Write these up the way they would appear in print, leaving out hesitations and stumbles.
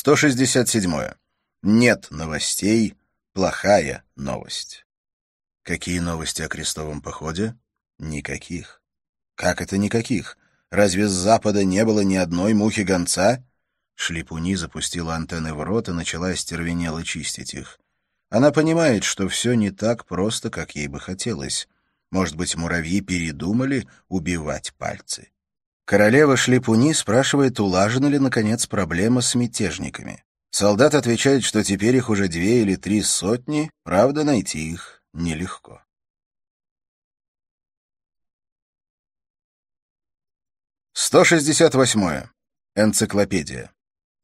167. Нет новостей, плохая новость. Какие новости о крестовом походе? Никаких. Как это никаких? Разве с запада не было ни одной мухи-гонца? Шлипуни запустила антенны в рот и начала остервенело чистить их. Она понимает, что все не так просто, как ей бы хотелось. Может быть, муравьи передумали убивать пальцы. Королева Шлипуни спрашивает, улажена ли, наконец, проблема с мятежниками. Солдат отвечает, что теперь их уже 2 или 3 сотни, правда, найти их нелегко. — 168. Энциклопедия.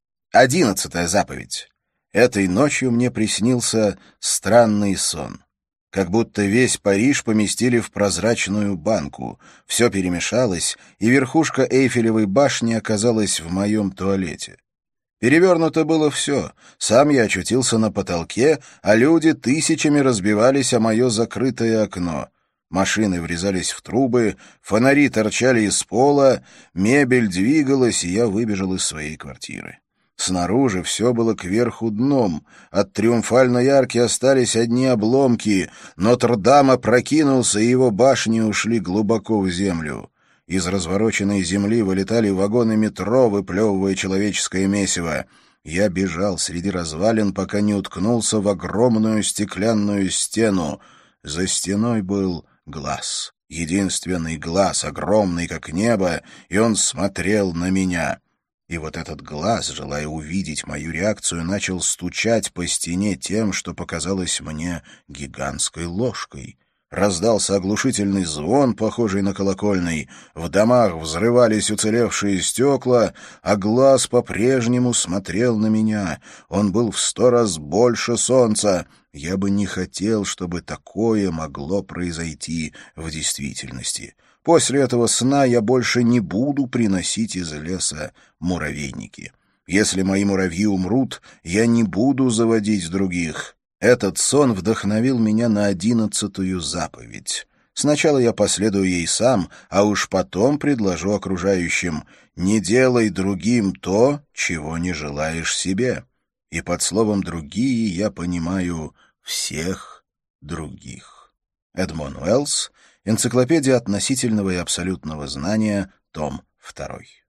11-я заповедь. Этой ночью мне приснился странный сон. Как будто весь Париж поместили в прозрачную банку. Все перемешалось, и верхушка Эйфелевой башни оказалась в моем туалете. Перевернуто было все. Сам я очутился на потолке, а люди тысячами разбивались о мое закрытое окно. Машины врезались в трубы, фонари торчали из пола, мебель двигалась, и я выбежал из своей квартиры. Снаружи все было кверху дном. От Триумфальной арки остались одни обломки. Нотр-Дам опрокинулся, и его башни ушли глубоко в землю. Из развороченной земли вылетали вагоны метро, выплевывая человеческое месиво. Я бежал среди развалин, пока не уткнулся в огромную стеклянную стену. За стеной был глаз. Единственный глаз, огромный, как небо, и он смотрел на меня. И вот этот глаз, желая увидеть мою реакцию, начал стучать по стене тем, что показалось мне гигантской ложкой. Раздался оглушительный звон, похожий на колокольный. В домах взрывались уцелевшие стекла, а глаз по-прежнему смотрел на меня. Он был в 100 раз больше солнца. Я бы не хотел, чтобы такое могло произойти в действительности. После этого сна я больше не буду приносить из леса муравейники. Если мои муравьи умрут, я не буду заводить других. Этот сон вдохновил меня на 11-ю заповедь. Сначала я последую ей сам, а уж потом предложу окружающим: «Не делай другим то, чего не желаешь себе». И под словом «другие» я понимаю всех других. Эдмон Уэллс. Энциклопедия относительного и абсолютного знания. Том 2.